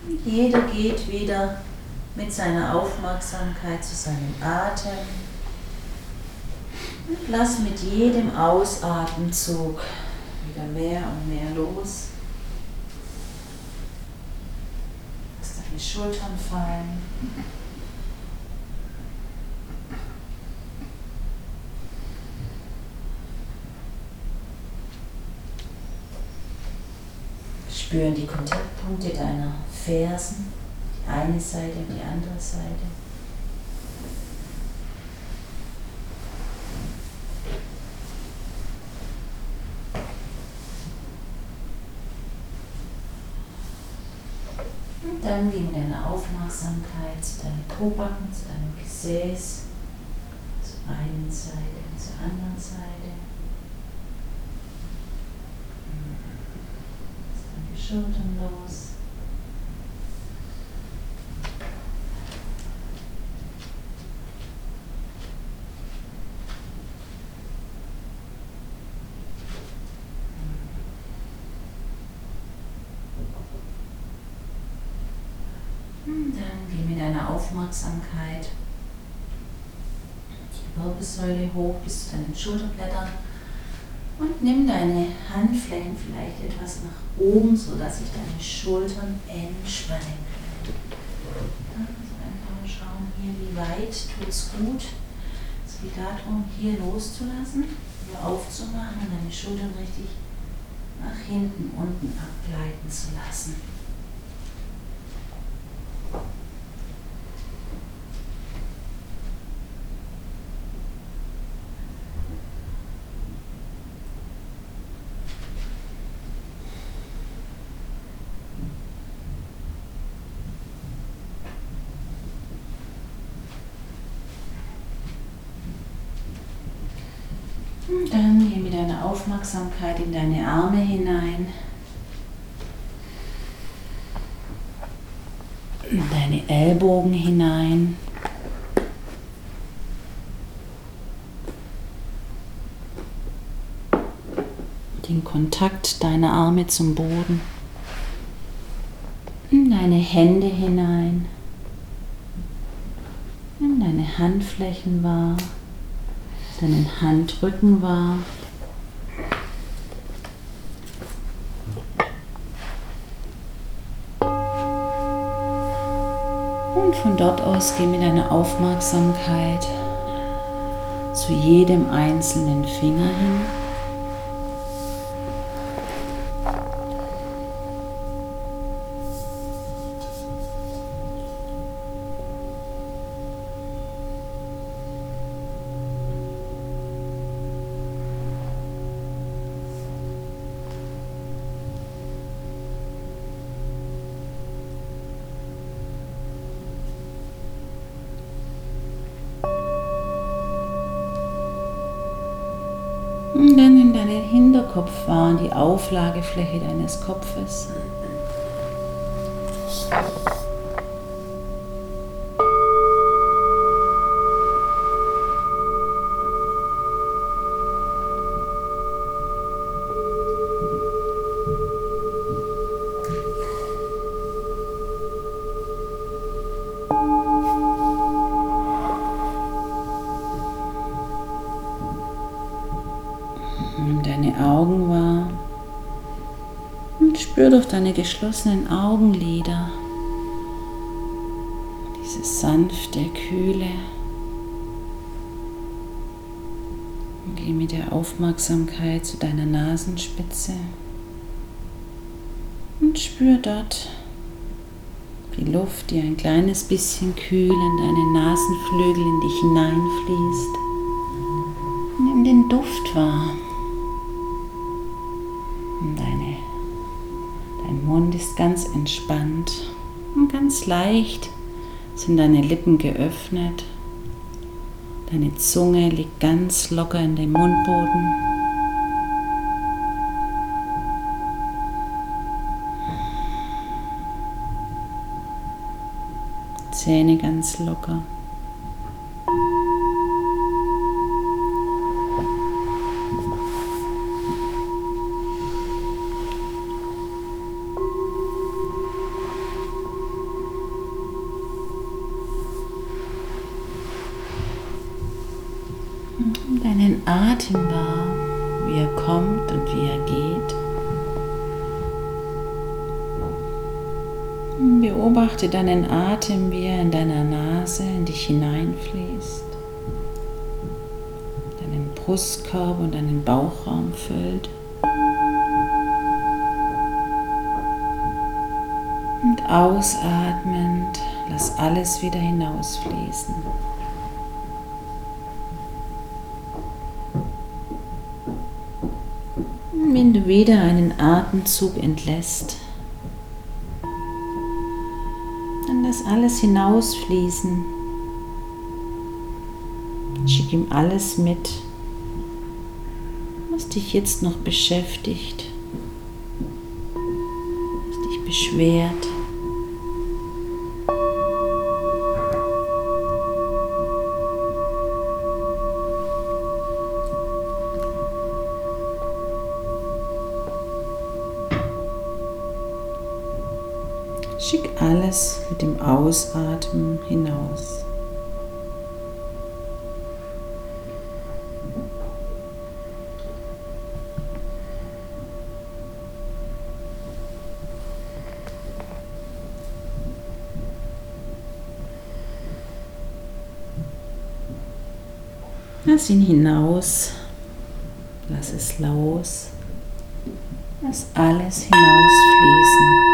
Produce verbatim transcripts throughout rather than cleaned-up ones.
Jeder geht wieder mit seiner Aufmerksamkeit zu seinem Atem und lass mit jedem Ausatemzug wieder mehr und mehr los. Lass deine Schultern fallen. Spüren die Kontaktpunkte deiner Fersen, die eine Seite und die andere Seite. Und dann geh mit deiner Aufmerksamkeit zu deinem Pobacken, zu deinem Gesäß, zur einen Seite und zur anderen Seite. Schultern los. Und dann geh mit deiner Aufmerksamkeit die Wirbelsäule hoch bis zu deinen Schulterblättern. Und nimm deine Handflächen vielleicht etwas nach oben, sodass sich deine Schultern entspannen können. Also einfach mal schauen, hier wie weit tut es gut. Es geht darum, hier loszulassen, hier aufzumachen und deine Schultern richtig nach hinten, unten abgleiten zu lassen. Und dann geh mit deiner Aufmerksamkeit in deine Arme hinein, in deine Ellbogen hinein, den Kontakt deiner Arme zum Boden, in deine Hände hinein, nimm deine Handflächen wahr, deinen Handrücken wahr. Und von dort aus geh mit deiner Aufmerksamkeit zu jedem einzelnen Finger hin. Und dann in deinen Hinterkopf wahr, die Auflagefläche deines Kopfes. Nimm deine Augen wahr und spür durch deine geschlossenen Augenlider diese sanfte Kühle. Und geh mit der Aufmerksamkeit zu deiner Nasenspitze und spür dort die Luft, die ein kleines bisschen kühl in deine Nasenflügel in dich hineinfließt. Nimm den Duft wahr. Deine, dein Mund ist ganz entspannt und ganz leicht sind deine Lippen geöffnet. Deine Zunge liegt ganz locker in dem Mundboden. Zähne ganz locker. Atem wahr, wie er kommt und wie er geht. Beobachte deinen Atem, wie er in deiner Nase in dich hineinfließt, deinen Brustkorb und deinen Bauchraum füllt. Und ausatmend, lass alles wieder hinausfließen. Und wenn du wieder einen Atemzug entlässt, dann lass alles hinausfließen. Schick ihm alles mit, was dich jetzt noch beschäftigt, was dich beschwert. Schick alles mit dem Ausatmen hinaus. Lass ihn hinaus, lass es los, lass alles hinausfließen.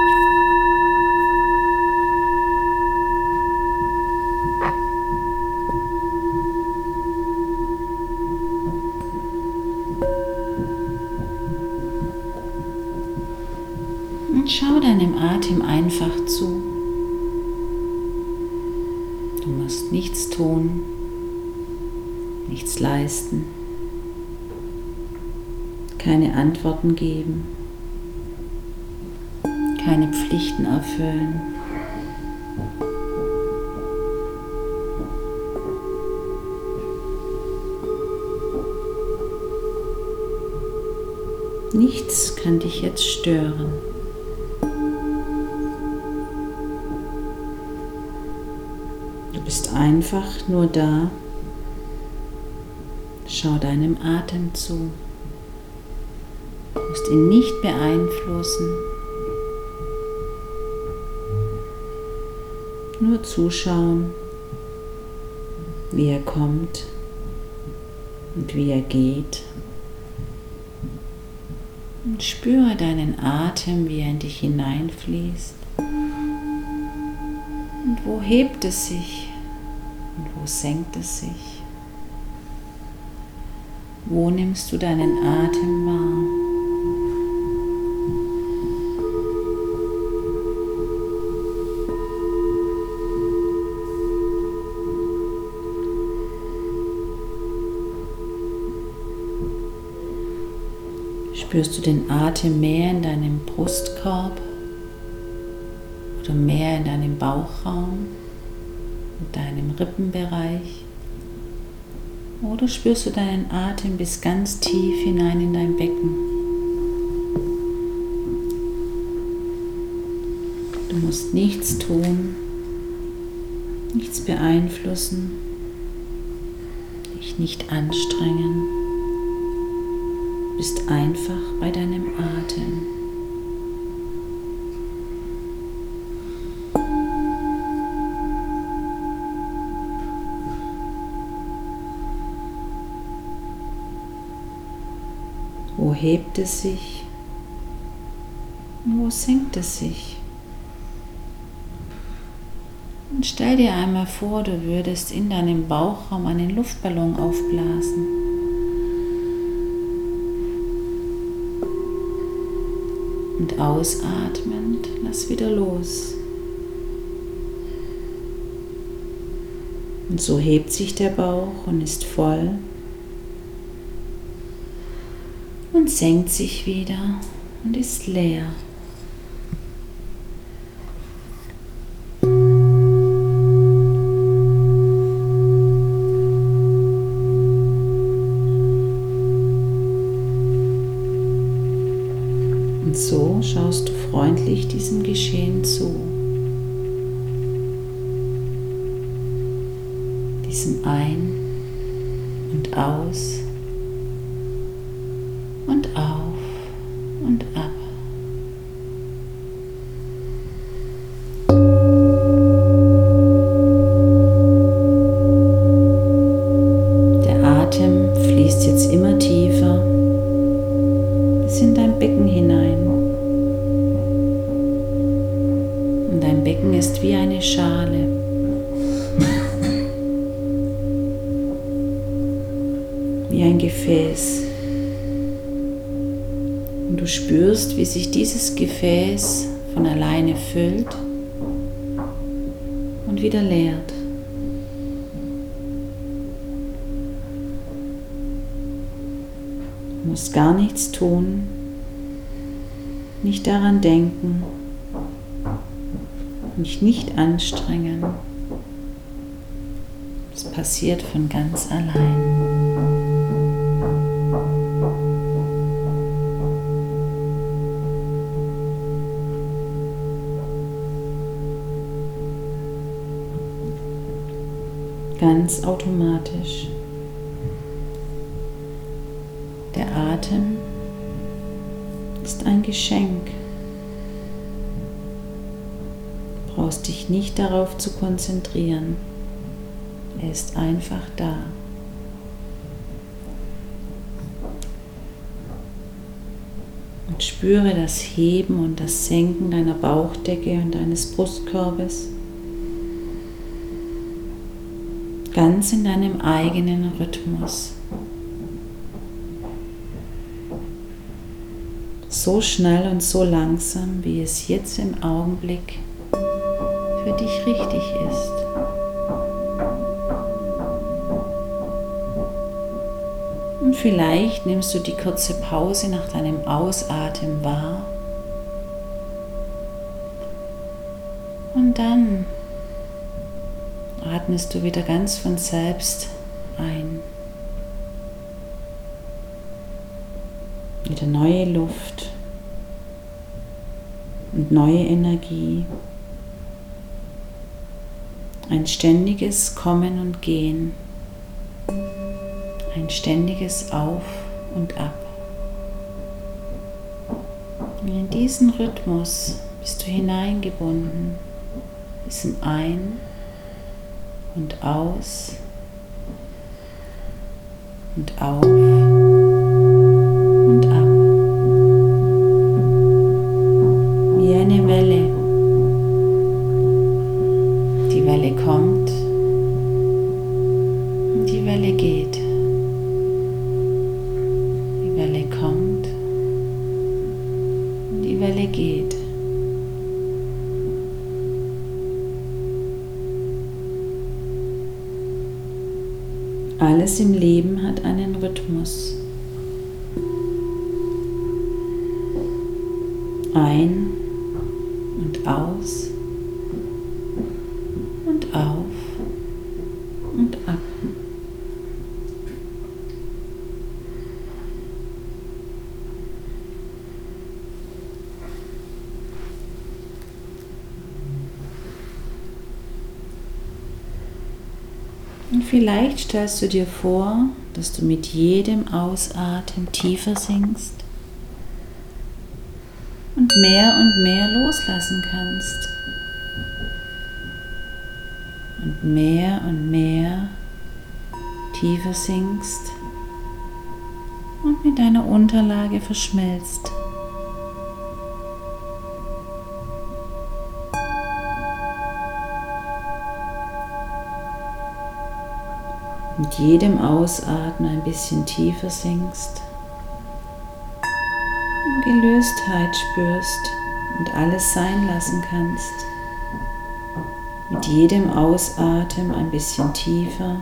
Und schau deinem Atem einfach zu. Du musst nichts tun, nichts leisten, keine Antworten geben, keine Pflichten erfüllen. Nichts kann dich jetzt stören. Du bist einfach nur da. Schau deinem Atem zu. Du musst ihn nicht beeinflussen. Nur zuschauen, wie er kommt und wie er geht. Und spüre deinen Atem, wie er in dich hineinfließt. Und wo hebt es sich und wo senkt es sich? Wo nimmst du deinen Atem wahr? Spürst du den Atem mehr in deinem Brustkorb oder mehr in deinem Bauchraum, in deinem Rippenbereich? Oder spürst du deinen Atem bis ganz tief hinein in dein Becken? Du musst nichts tun, nichts beeinflussen, dich nicht anstrengen. Du bist einfach bei deinem Atem. Wo hebt es sich und wo senkt es sich? Und stell dir einmal vor, du würdest in deinem Bauchraum einen Luftballon aufblasen. Und ausatmend, lass wieder los. Und so hebt sich der Bauch und ist voll. Und senkt sich wieder und ist leer. Und so schaust du freundlich diesem Geschehen zu. Diesem Ein- und aus und auf und ab. Der Atem fließt jetzt immer tiefer bis in dein Becken hinein. Und dein Becken ist wie eine Schale. Wie ein Gefäß. Und du spürst, wie sich dieses Gefäß von alleine füllt und wieder leert. Du musst gar nichts tun, nicht daran denken, dich nicht anstrengen. Es passiert von ganz allein. Ganz automatisch. Der Atem ist ein Geschenk. Du brauchst dich nicht darauf zu konzentrieren. Er ist einfach da. Und spüre das Heben und das Senken deiner Bauchdecke und deines Brustkorbes. Ganz in deinem eigenen Rhythmus. So schnell und so langsam, wie es jetzt im Augenblick für dich richtig ist. Und vielleicht nimmst du die kurze Pause nach deinem Ausatmen wahr. Und dann atmest du wieder ganz von selbst ein. Wieder neue Luft und neue Energie. Ein ständiges Kommen und Gehen. Ein ständiges Auf und Ab. Und in diesen Rhythmus bist du hineingebunden. Diesen Ein- und Aus und Auf und Ab. Wie eine Welle. Die Welle kommt und die Welle geht. Die Welle kommt und die Welle geht. Alles im Leben hat einen Rhythmus. Ein und aus und auf und ab. Und vielleicht stellst du dir vor, dass du mit jedem Ausatmen tiefer sinkst und mehr und mehr loslassen kannst. Und mehr und mehr tiefer sinkst und mit deiner Unterlage verschmilzt. Mit jedem Ausatmen ein bisschen tiefer sinkst und Gelöstheit spürst und alles sein lassen kannst. Mit jedem Ausatmen ein bisschen tiefer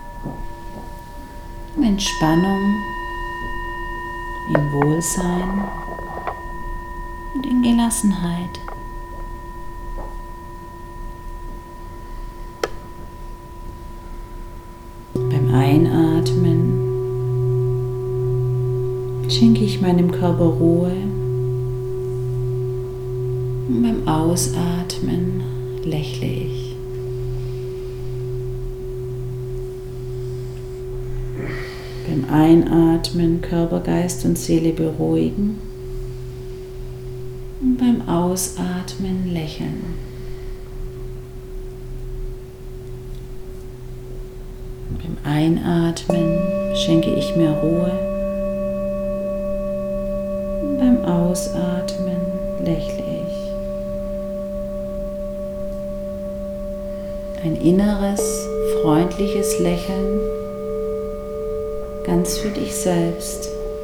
in Entspannung, in Wohlsein und in Gelassenheit. Einatmen schenke ich meinem Körper Ruhe und beim Ausatmen lächle ich. Beim Einatmen Körper, Geist und Seele beruhigen und beim Ausatmen lächeln. Beim Einatmen schenke ich mir Ruhe und beim Ausatmen lächle ich. Ein inneres, freundliches Lächeln, ganz für dich selbst.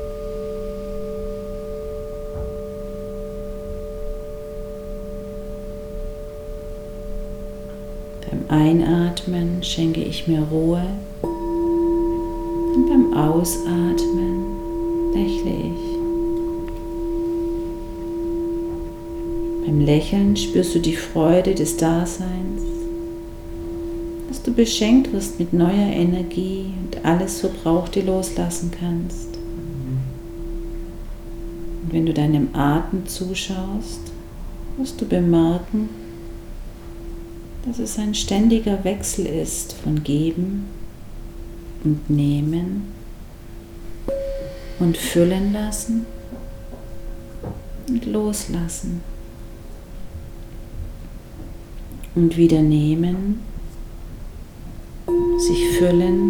Beim Einatmen schenke ich mir Ruhe und beim Ausatmen lächle ich. Beim Lächeln spürst du die Freude des Daseins, dass du beschenkt wirst mit neuer Energie und alles Verbrauchte loslassen kannst. Und wenn du deinem Atem zuschaust, wirst du bemerken, dass es ein ständiger Wechsel ist von Geben und Nehmen und Füllen lassen und loslassen und wieder nehmen, sich füllen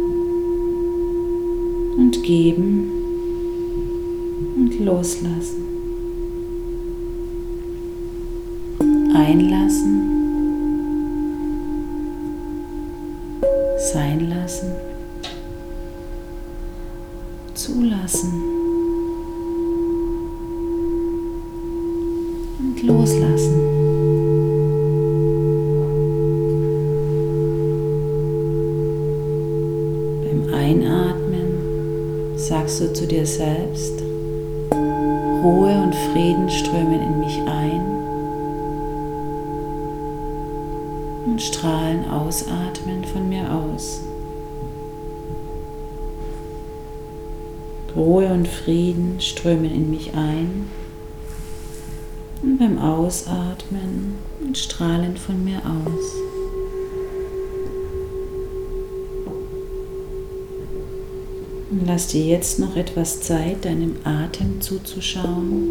und geben und loslassen, einlassen, sein lassen, zulassen und loslassen. Beim Einatmen sagst du zu dir selbst: Ruhe und Frieden strömen in mich ein und strahlen ausatmen von mir aus. Ruhe und Frieden strömen in mich ein und beim Ausatmen und strahlen von mir aus. Und lass dir jetzt noch etwas Zeit, deinem Atem zuzuschauen.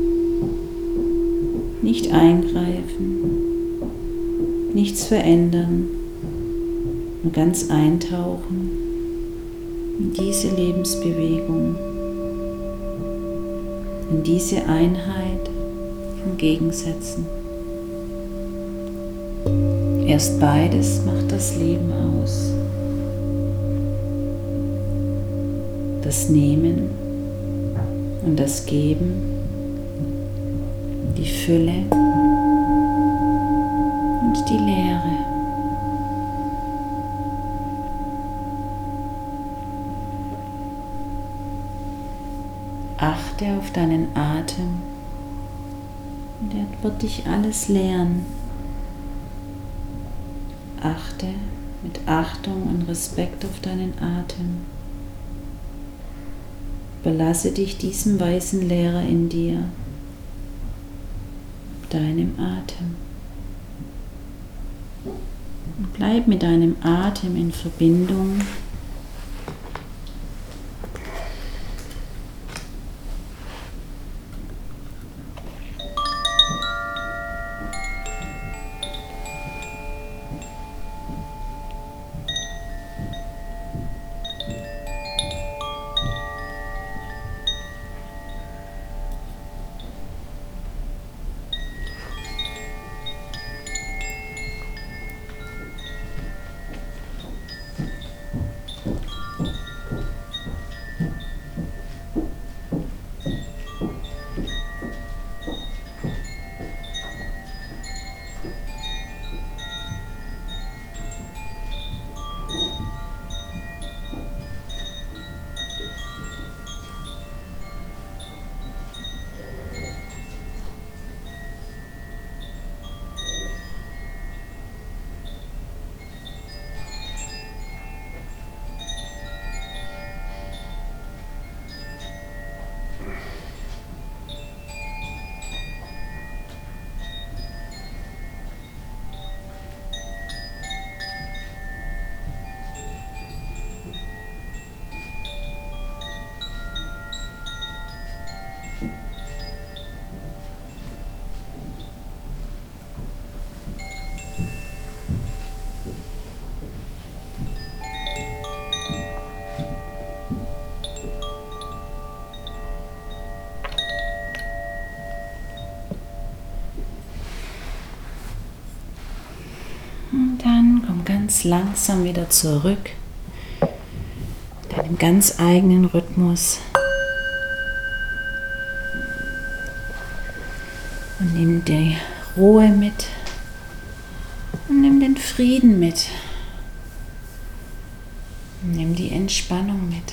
Nicht eingreifen, nichts verändern, nur ganz eintauchen in diese Lebensbewegung, in diese Einheit von Gegensätzen. Erst beides macht das Leben aus. Das Nehmen und das Geben, die Fülle und die Leere. Achte auf deinen Atem und er wird dich alles lehren. Achte mit Achtung und Respekt auf deinen Atem. Überlasse dich diesem weisen Lehrer in dir, deinem Atem. Und bleib mit deinem Atem in Verbindung. Und dann komm ganz langsam wieder zurück. Deinem ganz eigenen Rhythmus. Und nimm die Ruhe mit. Und nimm den Frieden mit. Und nimm die Entspannung mit.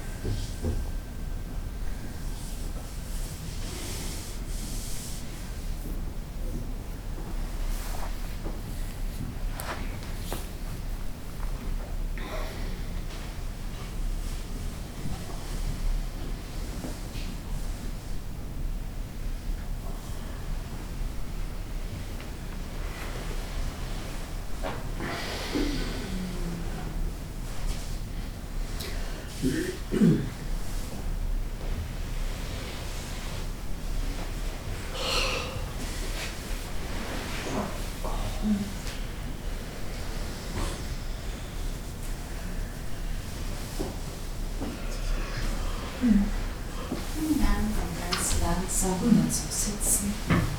Und dann komm ganz langsam runter zum Sitzen.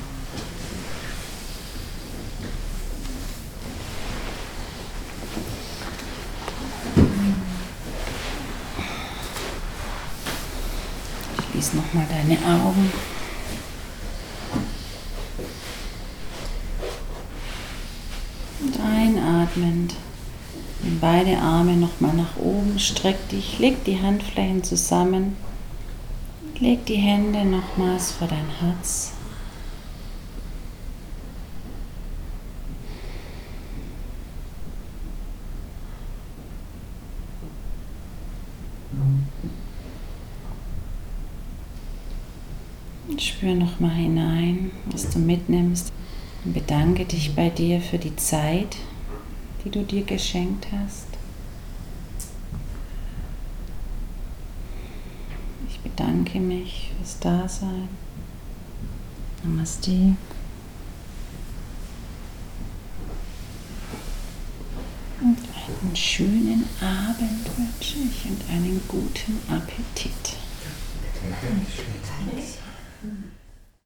Schließ nochmal deine Augen. Und einatmend. Nimm beide Arme nochmal nach oben, streck dich, leg die Handflächen zusammen, leg die Hände nochmals vor dein Herz. Und spür nochmal hinein, was du mitnimmst. Und bedanke dich bei dir für die Zeit, die du dir geschenkt hast. Ich bedanke mich fürs Dasein. Namaste. Und einen schönen Abend wünsche ich und einen guten Appetit. Dankeschön.